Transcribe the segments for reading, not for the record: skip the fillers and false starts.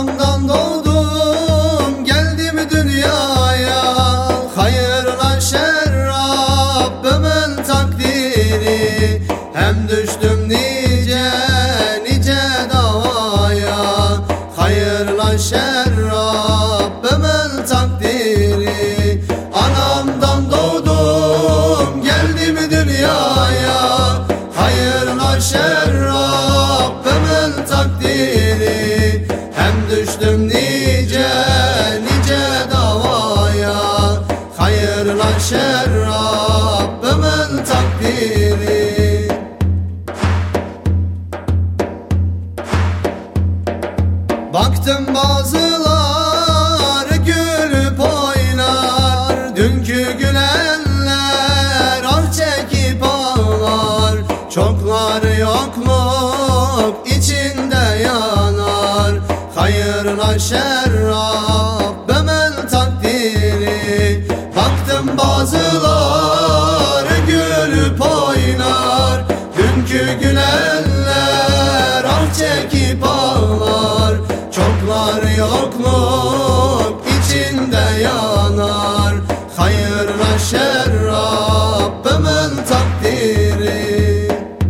Anamdan doğdum geldim dünyaya, hayırla şer Rabbimin takdiri. Hem düştüm nice nice davaya, hayırla şer Rabbimin takdiri. Anamdan doğdum geldim dünyaya, hayırla şer Rabbimin takdiri. Hem düştüm nice nice davaya, hayırla şer Rabbimin takdiri. Baktım bazılar gülüp oynar, dünkü gülenler ah çekip ağlar. Çoklar yokluk içinde yanar, hayırla şer Rabbimin takdiri. Baktım bazılar gülüp oynar, dünkü gülenler ah çekip ağlar. Çoklar yokluk içinde yanar, hayırla şer Rabbimin takdiri.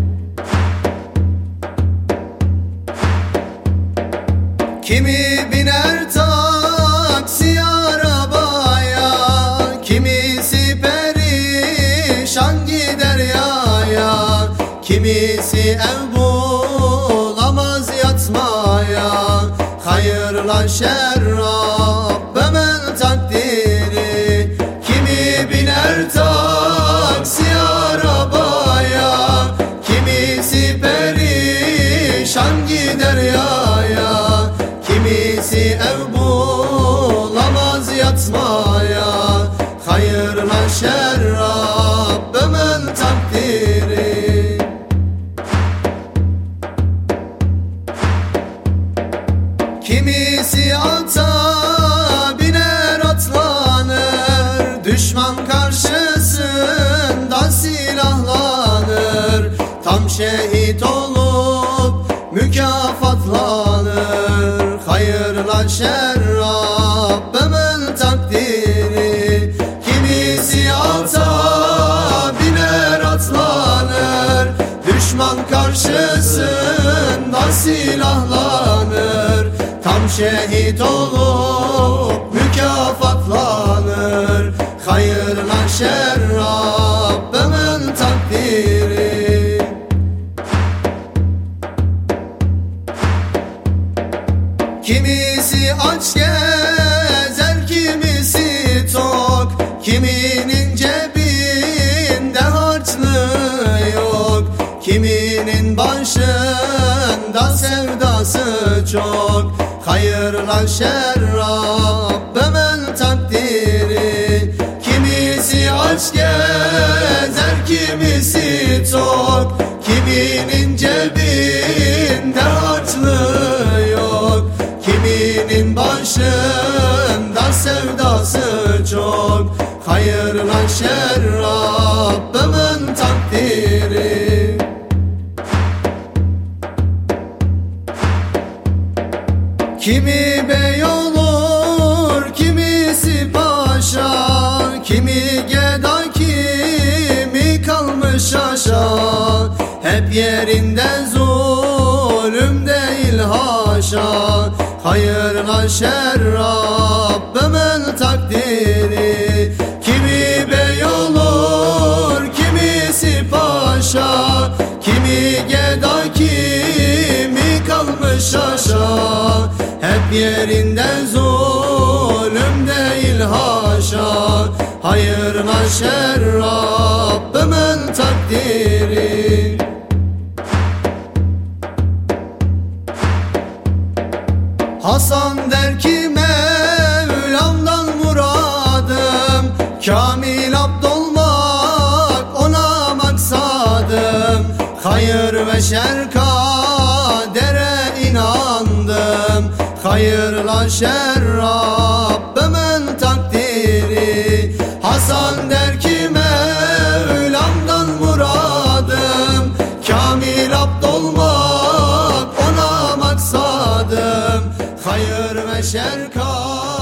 Kimi biner taksi arabaya, kimisi perişan gider yaya, kimisi ev bulamaz yatmaya, hayırla şer Rabbimin takdiri. Kimi biner taksi arabaya, kimisi perişan gider yaya, kimisi ev bulamaz yatmaya, hayırla şer Rabbimin takdiri. Kimisi ata biner atlanır, düşman karşısında silahlanır. Tam şehit olup mükafatlanır, hayırla şer Rabbimin takdiri. Kimisi ata biner atlanır, düşman karşısında silahlanır. Tam şehit olup mükafatlanır, hayırla şer Rabbimin takdiri. Kimisi aç gezer, kimisi tok, kiminin cebinde harçlığı yok, kiminin başında sevdası çok, hayırla şer Rabbimin takdiri. Kimisi aç gezer, kimisi tok, kiminin cebinde harçlığı yok, kiminin başında sevdası çok, hayırla şer Rabbimin takdiri. Kimi bey olur, kimisi paşa, kimi geda, kimi kalmış aşağı. Hep yerinde zulüm değil haşa, hayırla şer Rabbimin takdiri. Kimi bey olur, kimisi paşa, kimi geda, kimi kalmış aşağı. Hep yerinde zulüm değil haşa, hayırla şer Rabbimin takdiri. Hasan der ki Mevlam'dan muradım, kamil abd olmak ona maksadım. Hayır ve şer kadere inandım, hayırla şer Rabbimin takdiri. Hasan der ki Mevlam'dan muradım, kamil abd olmak ona maksadım. hayır ve şer